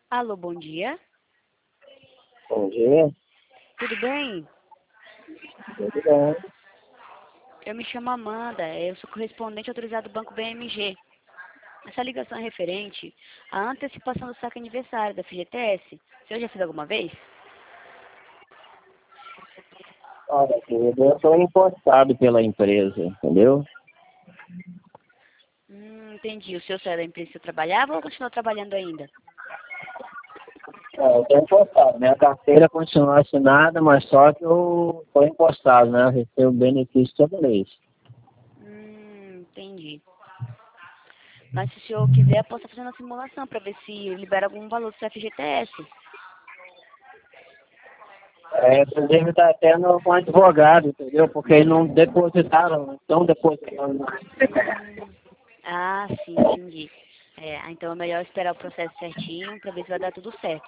Alô, bom dia. Bom dia, Tudo bem? tudo bem? Eu me chamo Amanda, eu sou correspondente autorizado do Banco BMG. Essa ligação é referente à antecipação do saque aniversário da FGTS. O senhor já fez alguma vez? Olha, querido, eu sou impostado pela empresa, entendeu? Entendi. O senhor saiu da empresa que eu trabalhava ou continua trabalhando ainda? Eu sou impostado, minha carteira continua assinada, mas só que eu sou impostado, né? Eu recebo benefício todo mês. Entendi. Mas se o senhor quiser, eu posso fazer uma simulação para ver se libera algum valor do seu FGTS. Inclusive está tendo com advogado, entendeu? Porque eles não depositaram, não estão depositando. Sim, entendi. Então é melhor esperar o processo certinho para ver se vai dar tudo certo.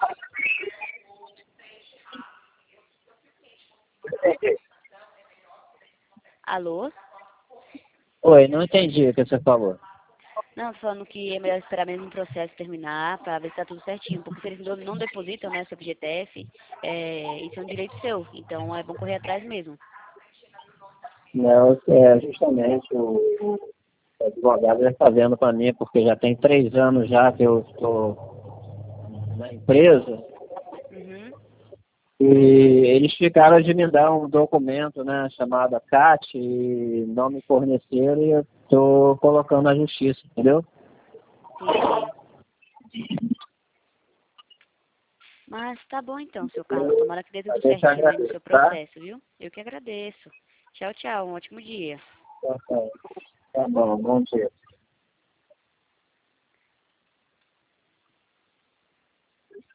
Alô? Oi, não entendi o que você falou. Não, falando que é melhor esperar mesmo o processo terminar para ver se tá tudo certinho. Porque se eles não depositam, né, seu FGTS, isso é um direito seu. Então é bom correr atrás mesmo. Não, justamente o advogado já está vendo para mim, porque já tem 3 anos já que eu estou na empresa. Uhum. E eles ficaram de me dar um documento, né, chamado CAT, e não me forneceram e eu estou colocando na justiça, entendeu? Entendi. Mas tá bom então, seu Carlos. Tomara que dê tudo Eu te certinho aí no agradeço, seu tá? processo, viu? Eu que agradeço. Tchau, tchau. Um ótimo dia. Tá bom, bom dia.